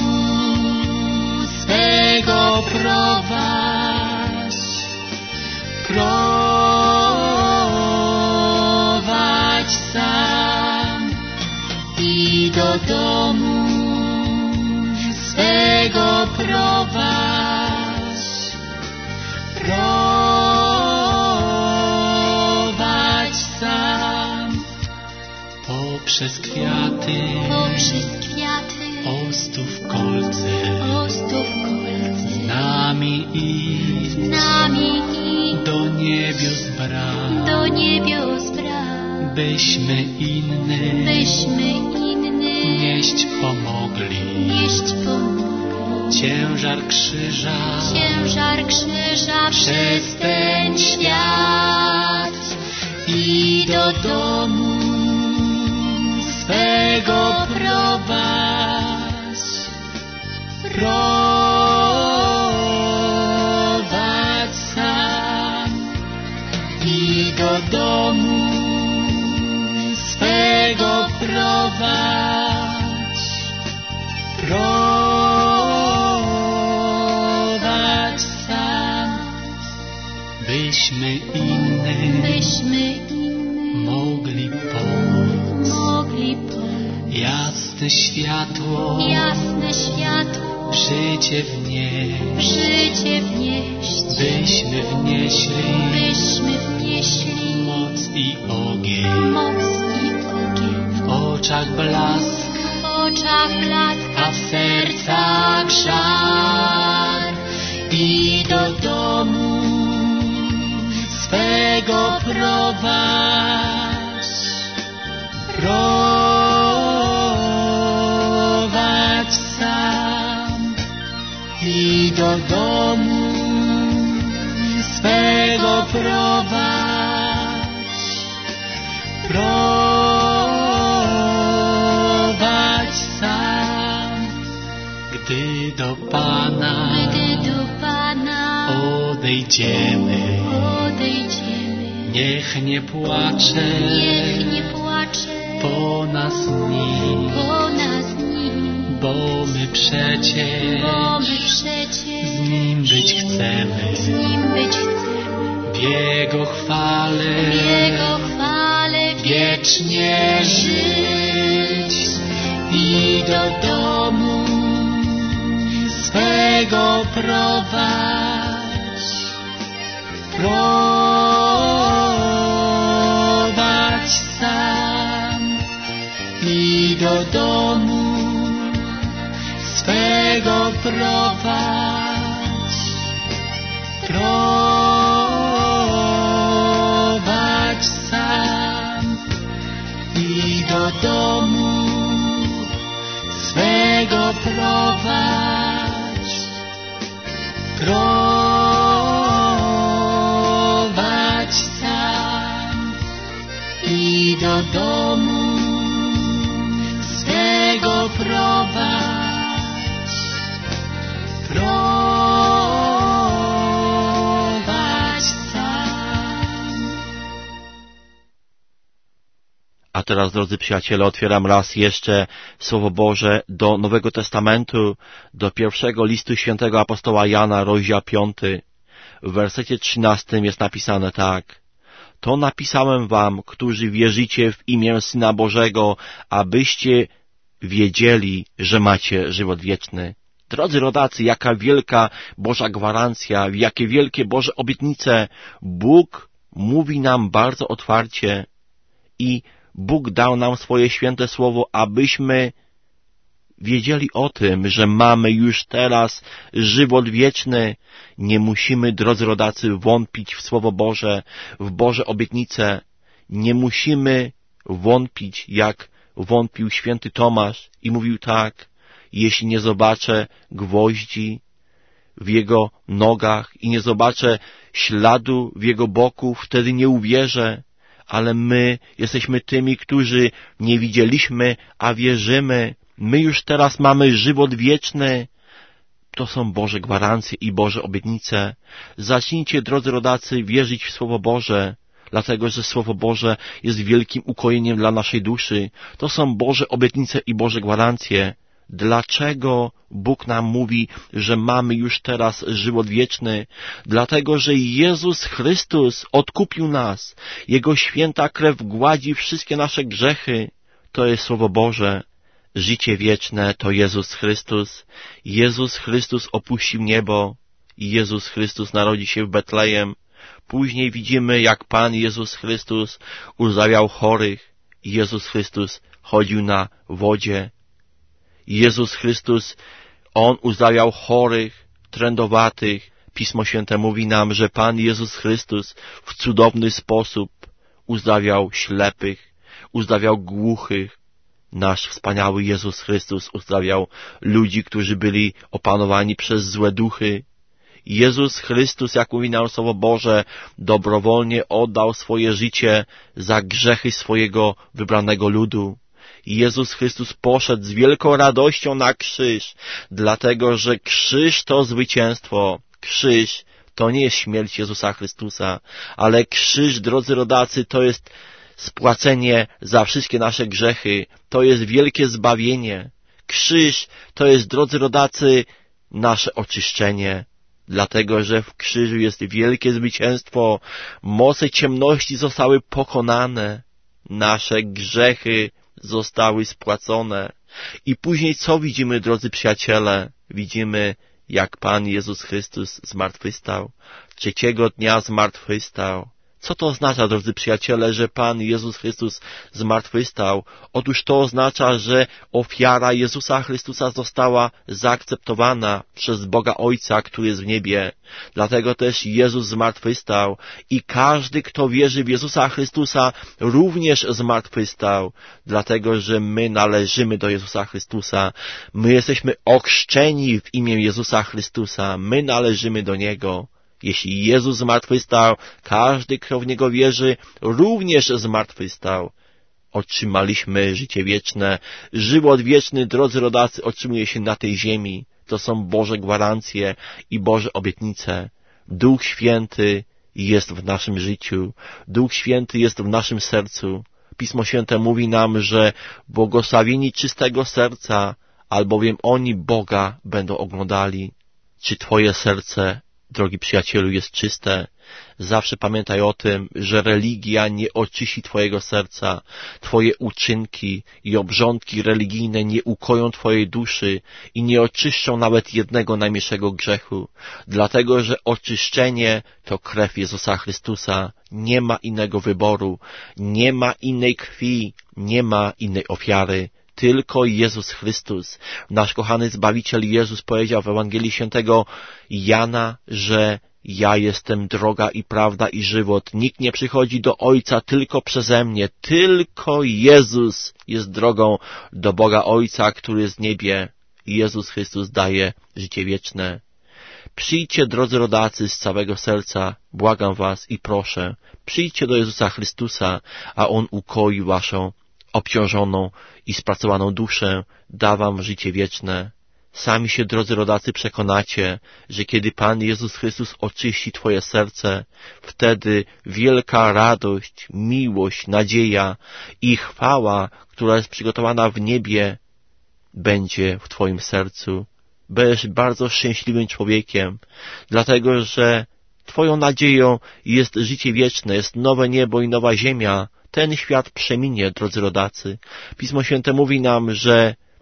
B: swego prowadź, prowadź sam i do domu swego prowadź, prowadź sam poprzez kwiaty, poprzez kwiaty,
D: ostów kolce,
B: ostów kolce,
D: z nami idź,
B: z nami idź,
D: do niebios bram,
B: do niebios bram,
D: byśmy inny,
B: byśmy inny
D: nieść pomogli,
B: nieść pomogli,
D: ciężar krzyża,
B: ciężar krzyża przez ten świat i do domu swego prowadź, prowadź sam i do domu swego prowadź, prowadź sam, byśmy inny, byśmy inny
D: mogli pomóc,
B: mogli pomóc,
D: jasne światło,
B: jasne światło,
D: życie wnieść,
B: życie wnieść,
D: byśmy wnieśli
B: byśmy wnieśli
D: moc i ogień,
B: moc i ogień,
D: w oczach blask,
B: w oczach blask,
D: a w sercach żar
B: i do domu swego prowadź, prowadź sam i do domu swego prowadź, prowadź sam,
D: gdy do Pana,
B: gdy do Pana
D: odejdziemy,
B: odejdziemy,
D: niech nie płacze,
B: niech nie płacze
D: po nas nikt,
B: po nas nikt,
D: bo my przecież
B: bo my przecież
D: z Nim być chcemy,
B: z Nim być chcemy,
D: w Jego chwale,
B: w Jego chwale
D: wiecznie żyć
B: i do domu swego prowadź, prowadź sam i do domu swego prowadź, prowadź sam i do domu swego prowadź, prowadź sam i do domu swego prowadź, prowadź sam.
A: A teraz, drodzy przyjaciele, otwieram raz jeszcze Słowo Boże do Nowego Testamentu, do pierwszego listu świętego apostoła Jana, rozdział piąty. W wersecie trzynastym jest napisane tak. To napisałem wam, którzy wierzycie w imię Syna Bożego, abyście wiedzieli, że macie żywot wieczny. Drodzy rodacy, jaka wielka Boża gwarancja, jakie wielkie Boże obietnice. Bóg mówi nam bardzo otwarcie i Bóg dał nam swoje święte słowo, abyśmy wiedzieli o tym, że mamy już teraz żywot wieczny. Nie musimy, drodzy rodacy, wątpić w Słowo Boże, w Boże obietnice. Nie musimy wątpić, jak wątpił święty Tomasz i mówił tak: jeśli nie zobaczę gwoździ w jego nogach i nie zobaczę śladu w jego boku, wtedy nie uwierzę. Ale my jesteśmy tymi, którzy nie widzieliśmy, a wierzymy. My już teraz mamy żywot wieczny. To są Boże gwarancje i Boże obietnice. Zacznijcie, drodzy rodacy, wierzyć w Słowo Boże, dlatego że Słowo Boże jest wielkim ukojeniem dla naszej duszy. To są Boże obietnice i Boże gwarancje. Dlaczego Bóg nam mówi, że mamy już teraz żywot wieczny? Dlatego, że Jezus Chrystus odkupił nas. Jego święta krew gładzi wszystkie nasze grzechy. To jest Słowo Boże. Życie wieczne to Jezus Chrystus. Jezus Chrystus opuścił niebo. Jezus Chrystus narodzi się w Betlejem. Później widzimy, jak Pan Jezus Chrystus uzdrawiał chorych. Jezus Chrystus chodził na wodzie. Jezus Chrystus, On uzdrawiał chorych, trędowatych. Pismo Święte mówi nam, że Pan Jezus Chrystus w cudowny sposób uzdrawiał ślepych, uzdrawiał głuchych. Nasz wspaniały Jezus Chrystus uzdrawiał ludzi, którzy byli opanowani przez złe duchy. Jezus Chrystus, jak mówi nam Słowo Boże, dobrowolnie oddał swoje życie za grzechy swojego wybranego ludu. Jezus Chrystus poszedł z wielką radością na krzyż, dlatego że krzyż to zwycięstwo. Krzyż to nie jest śmierć Jezusa Chrystusa, ale krzyż, drodzy rodacy, to jest spłacenie za wszystkie nasze grzechy. To jest wielkie zbawienie. Krzyż to jest, drodzy rodacy, nasze oczyszczenie. Dlatego, że w krzyżu jest wielkie zwycięstwo. Moce ciemności zostały pokonane. Nasze grzechy zostały spłacone. I później co widzimy, drodzy przyjaciele? Widzimy, jak Pan Jezus Chrystus zmartwychwstał. Trzeciego dnia zmartwychwstał. Co to oznacza, drodzy przyjaciele, że Pan Jezus Chrystus zmartwychwstał? Otóż to oznacza, że ofiara Jezusa Chrystusa została zaakceptowana przez Boga Ojca, który jest w niebie. Dlatego też Jezus zmartwychwstał i każdy, kto wierzy w Jezusa Chrystusa, również zmartwychwstał. Dlatego, że my należymy do Jezusa Chrystusa. My jesteśmy ochrzczeni w imię Jezusa Chrystusa. My należymy do Niego. Jeśli Jezus zmartwychwstał, każdy, kto w Niego wierzy, również zmartwychwstał. Otrzymaliśmy życie wieczne. Żywot wieczny, drodzy rodacy, otrzymuje się na tej ziemi. To są Boże gwarancje i Boże obietnice. Duch Święty jest w naszym życiu. Duch Święty jest w naszym sercu. Pismo Święte mówi nam, że błogosławieni czystego serca, albowiem oni Boga będą oglądali. Czy Twoje serce, drogi przyjacielu, jest czyste? Zawsze pamiętaj o tym, że religia nie oczyści Twojego serca. Twoje uczynki i obrządki religijne nie ukoją Twojej duszy i nie oczyszczą nawet jednego najmniejszego grzechu. Dlatego, że oczyszczenie to krew Jezusa Chrystusa. Nie ma innego wyboru, nie ma innej krwi, nie ma innej ofiary. Tylko Jezus Chrystus. Nasz kochany Zbawiciel Jezus powiedział w Ewangelii Świętego Jana, że ja jestem droga i prawda i żywot. Nikt nie przychodzi do Ojca tylko przeze mnie. Tylko Jezus jest drogą do Boga Ojca, który jest w niebie. Jezus Chrystus daje życie wieczne. Przyjdźcie, drodzy rodacy, z całego serca, błagam was i proszę. Przyjdźcie do Jezusa Chrystusa, a On ukoi waszą obciążoną i spracowaną duszę, da wam życie wieczne. Sami się, drodzy rodacy, przekonacie, że kiedy Pan Jezus Chrystus oczyści twoje serce, wtedy wielka radość, miłość, nadzieja i chwała, która jest przygotowana w niebie, będzie w twoim sercu. Będziesz bardzo szczęśliwym człowiekiem, dlatego że twoją nadzieją jest życie wieczne, jest nowe niebo i nowa ziemia. Ten świat przeminie, drodzy rodacy. Pismo Święte mówi nam, że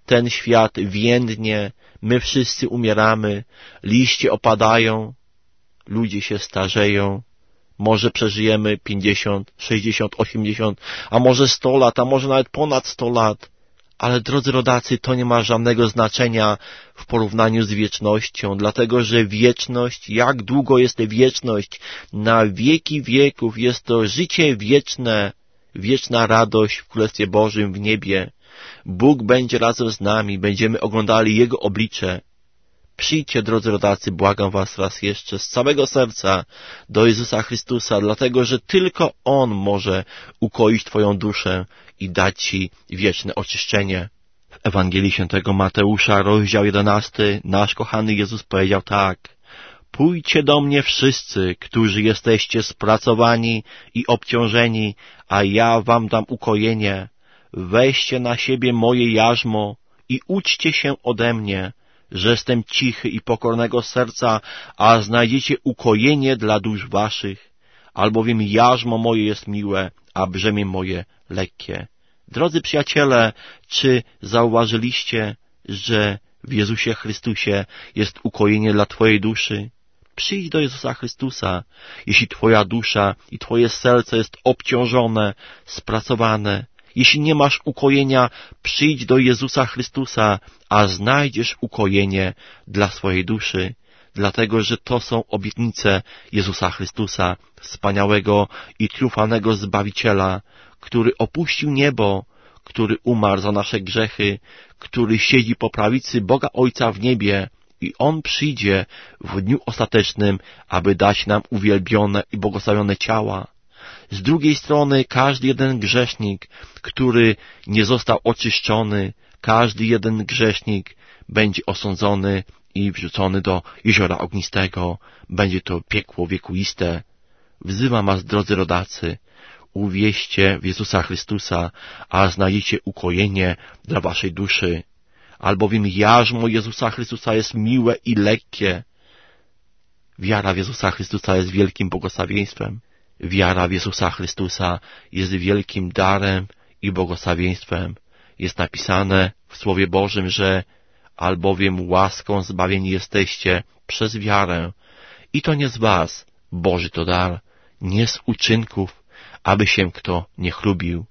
A: ten świat więdnie, my wszyscy umieramy, liście opadają, ludzie się starzeją, może przeżyjemy pięćdziesiąt, sześćdziesiąt, osiemdziesiąt, a może sto lat, a może nawet ponad sto lat. Ale drodzy rodacy, to nie ma żadnego znaczenia w porównaniu z wiecznością, dlatego że wieczność, jak długo jest ta wieczność? Na wieki wieków jest to życie wieczne, wieczna radość w Królestwie Bożym w niebie. Bóg będzie razem z nami, będziemy oglądali Jego oblicze. Przyjdźcie, drodzy rodacy, błagam was raz jeszcze z całego serca do Jezusa Chrystusa, dlatego że tylko On może ukoić twoją duszę i dać ci wieczne oczyszczenie. W Ewangelii Świętego Mateusza, rozdział jedenasty, nasz kochany Jezus powiedział tak: pójdźcie do mnie wszyscy, którzy jesteście spracowani i obciążeni, a ja wam dam ukojenie. Weźcie na siebie moje jarzmo i uczcie się ode mnie, że jestem cichy i pokornego serca, a znajdziecie ukojenie dla dusz waszych, albowiem jarzmo moje jest miłe, a brzemię moje lekkie. Drodzy przyjaciele, czy zauważyliście, że w Jezusie Chrystusie jest ukojenie dla twojej duszy? Przyjdź do Jezusa Chrystusa, jeśli twoja dusza i twoje serce jest obciążone, spracowane. Jeśli nie masz ukojenia, przyjdź do Jezusa Chrystusa, a znajdziesz ukojenie dla swojej duszy, dlatego że to są obietnice Jezusa Chrystusa, wspaniałego i triumfalnego Zbawiciela, który opuścił niebo, który umarł za nasze grzechy, który siedzi po prawicy Boga Ojca w niebie i On przyjdzie w dniu ostatecznym, aby dać nam uwielbione i błogosławione ciała. Z drugiej strony każdy jeden grzesznik, który nie został oczyszczony, każdy jeden grzesznik będzie osądzony i wrzucony do jeziora ognistego. Będzie to piekło wiekuiste. Wzywam was, drodzy rodacy, uwierzcie w Jezusa Chrystusa, a znajdziecie ukojenie dla waszej duszy. Albowiem jarzmo Jezusa Chrystusa jest miłe i lekkie. Wiara w Jezusa Chrystusa jest wielkim błogosławieństwem. Wiara w Jezusa Chrystusa jest wielkim darem i błogosławieństwem. Jest napisane w Słowie Bożym, że albowiem łaską zbawieni jesteście przez wiarę. I to nie z was, Boży to dar, nie z uczynków, aby się kto nie chlubił.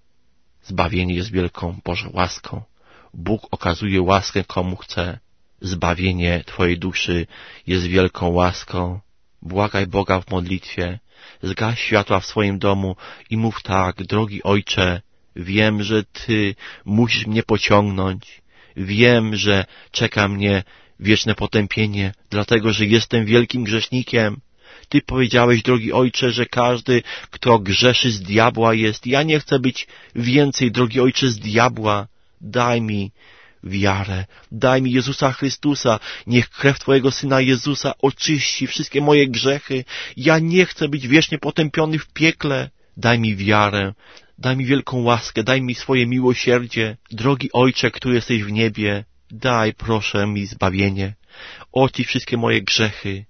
A: Zbawienie jest wielką Bożą łaską. Bóg okazuje łaskę komu chce. Zbawienie twojej duszy jest wielką łaską. Błagaj Boga w modlitwie. Zgaś światła w swoim domu i mów tak: drogi Ojcze, wiem, że Ty musisz mnie pociągnąć. Wiem, że czeka mnie wieczne potępienie, dlatego że jestem wielkim grzesznikiem. Ty powiedziałeś, drogi Ojcze, że każdy, kto grzeszy, z diabła jest. Ja nie chcę być więcej, drogi Ojcze, z diabła. Daj mi wiarę, daj mi Jezusa Chrystusa. Niech krew Twojego Syna Jezusa oczyści wszystkie moje grzechy. Ja nie chcę być wiecznie potępiony w piekle. Daj mi wiarę, daj mi wielką łaskę, daj mi swoje miłosierdzie. Drogi Ojcze, który jesteś w niebie, daj, proszę, mi zbawienie. Oczyść wszystkie moje grzechy.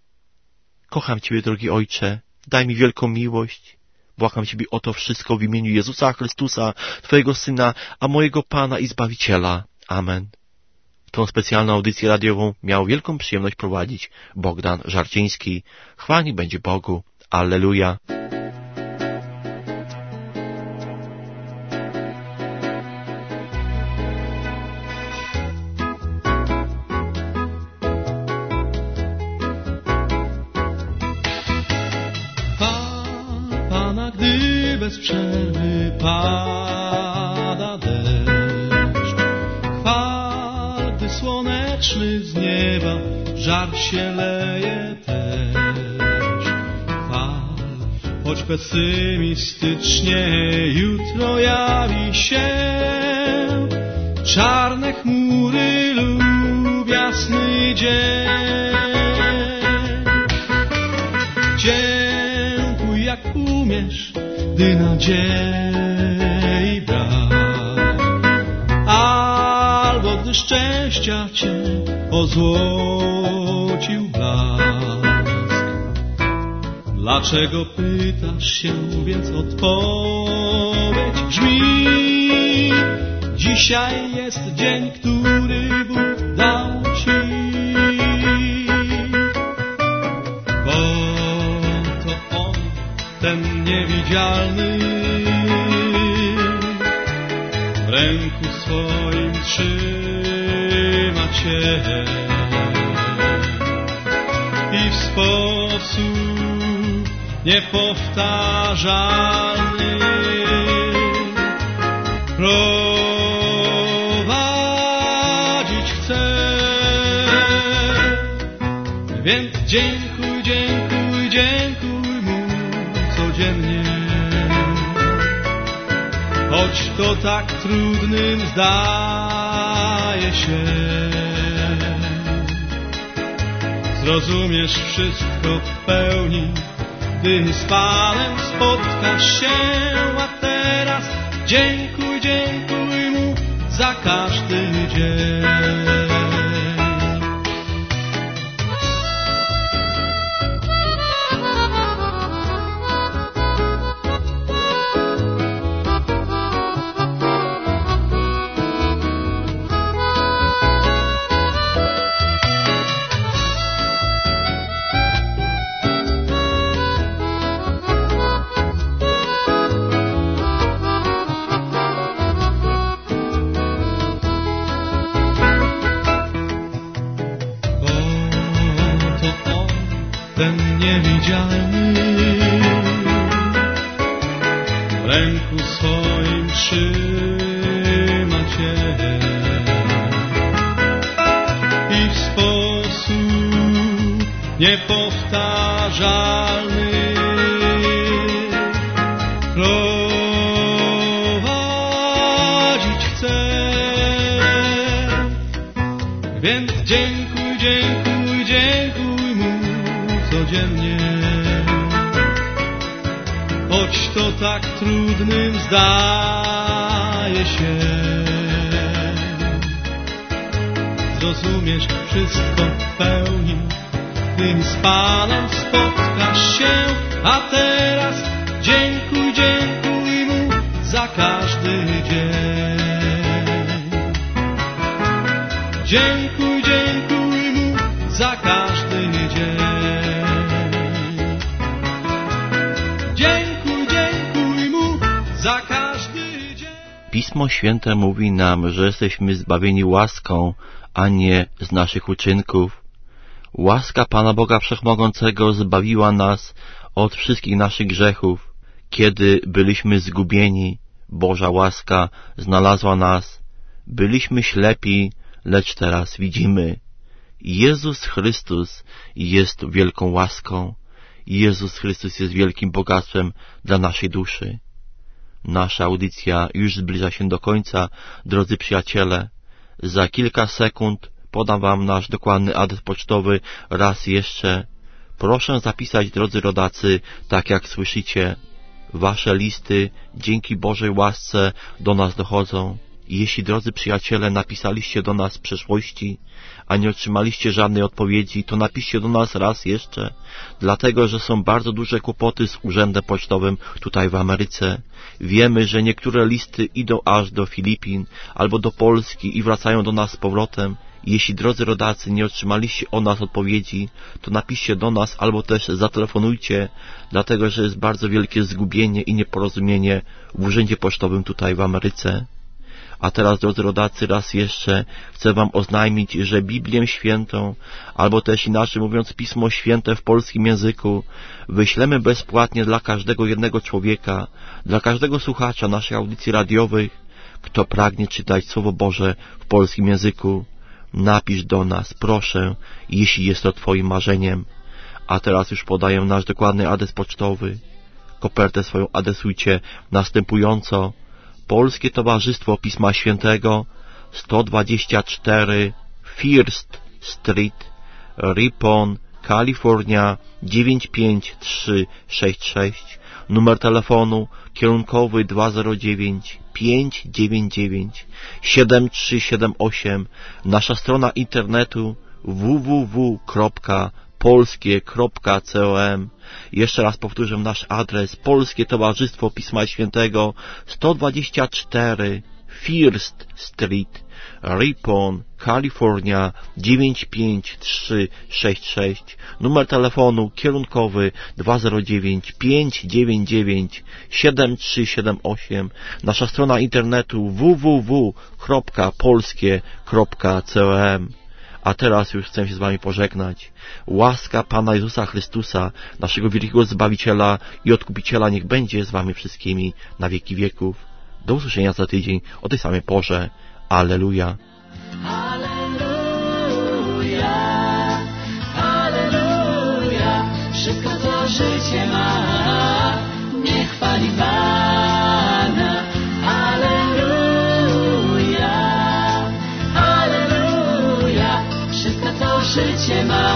A: Kocham Ciebie, drogi Ojcze, daj mi wielką miłość. Błagam Ciebie o to wszystko w imieniu Jezusa Chrystusa, Twojego Syna, a mojego Pana i Zbawiciela. Amen. Tą specjalną audycję radiową miał wielką przyjemność prowadzić Bogdan Żarciński. Chwała niech będzie Bogu. Alleluja.
E: Pana, gdy bez przerwy pada deszcz, chwal, gdy słoneczny z nieba żar się leje też. Chwal, choć pesymistycznie jutro jawi się, czarne chmury lub jasny dzień. Dziękuj jak umiesz, gdy nadziei brak, albo gdy szczęścia cię ozłocił blask. Dlaczego pytasz się, więc odpowiedź brzmi: dziś Dzisiaj jest dzień, który Bóg dał Ci, bo to On, ten niewidzialny, w ręku swoim trzyma Cię i w sposób niepowtarzalny prowadzić chce. Więc dziękuj, dziękuj, dziękuj Mu codziennie, choć to tak trudnym zdaje się. Zrozumiesz wszystko w pełni, gdy z Panem spotkasz się. A teraz dziękuj, dziękuj Mu za każdy dzień. Ten niewidzialny, w ręku swoim trzyma Cię i w sposób niepowtarzalny prowadzić chce. Więc dziękuj, dziękuj, dziękuj codziennie, choć to tak trudnym zdaje się. Zrozumiesz wszystko w pełni, gdy z Panem spotkasz się. A teraz dziękuj, dziękuj Mu za każdy dzień. Dziękuj, dziękuj Mu za każdy dzień.
A: Pismo Święte mówi nam, że jesteśmy zbawieni łaską, a nie z naszych uczynków. Łaska Pana Boga Wszechmogącego zbawiła nas od wszystkich naszych grzechów. Kiedy byliśmy zgubieni, Boża łaska znalazła nas. Byliśmy ślepi, lecz teraz widzimy. Jezus Chrystus jest wielką łaską. Jezus Chrystus jest wielkim bogactwem dla naszej duszy. Nasza audycja już zbliża się do końca, drodzy przyjaciele. Za kilka sekund podam Wam nasz dokładny adres pocztowy raz jeszcze. Proszę zapisać, drodzy rodacy, tak jak słyszycie. Wasze listy dzięki Bożej łasce do nas dochodzą. Jeśli, drodzy przyjaciele, napisaliście do nas w przeszłości, a nie otrzymaliście żadnej odpowiedzi, to napiszcie do nas raz jeszcze, dlatego że są bardzo duże kłopoty z urzędem pocztowym tutaj w Ameryce. Wiemy, że niektóre listy idą aż do Filipin albo do Polski i wracają do nas z powrotem. Jeśli, drodzy rodacy, nie otrzymaliście od nas odpowiedzi, to napiszcie do nas albo też zatelefonujcie, dlatego że jest bardzo wielkie zgubienie i nieporozumienie w urzędzie pocztowym tutaj w Ameryce. A teraz, drodzy rodacy, raz jeszcze chcę Wam oznajmić, że Biblię Świętą, albo też inaczej mówiąc Pismo Święte w polskim języku, wyślemy bezpłatnie dla każdego jednego człowieka, dla każdego słuchacza naszych audycji radiowych, kto pragnie czytać Słowo Boże w polskim języku. Napisz do nas, proszę, jeśli jest to Twoim marzeniem. A teraz już podaję nasz dokładny adres pocztowy. Kopertę swoją adresujcie następująco: Polskie Towarzystwo Pisma Świętego, sto dwadzieścia cztery First Street, Ripon, Kalifornia dziewięć pięć trzy sześć sześć. Numer telefonu kierunkowy dwa zero dziewięć pięć dziewięć dziewięć siedem trzy siedem osiem. Nasza strona internetu w w w kropka polskie kropka com. Jeszcze raz powtórzę nasz adres: Polskie Towarzystwo Pisma Świętego, sto dwadzieścia cztery First Street, Ripon, Kalifornia dziewięć pięć trzy sześć sześć. Numer telefonu kierunkowy dwa zero dziewięć pięć dziewięć dziewięć siedem trzy siedem osiem. Nasza strona internetu w w w kropka polskie kropka com. A teraz już chcę się z wami pożegnać. Łaska Pana Jezusa Chrystusa, naszego wielkiego Zbawiciela i Odkupiciela, niech będzie z wami wszystkimi na wieki wieków. Do usłyszenia za tydzień o tej samej porze. Alleluja.
B: Alleluja, alleluja, wszystko co życie ma, niech chwali Pana. Alleluja, alleluja, wszystko co życie ma.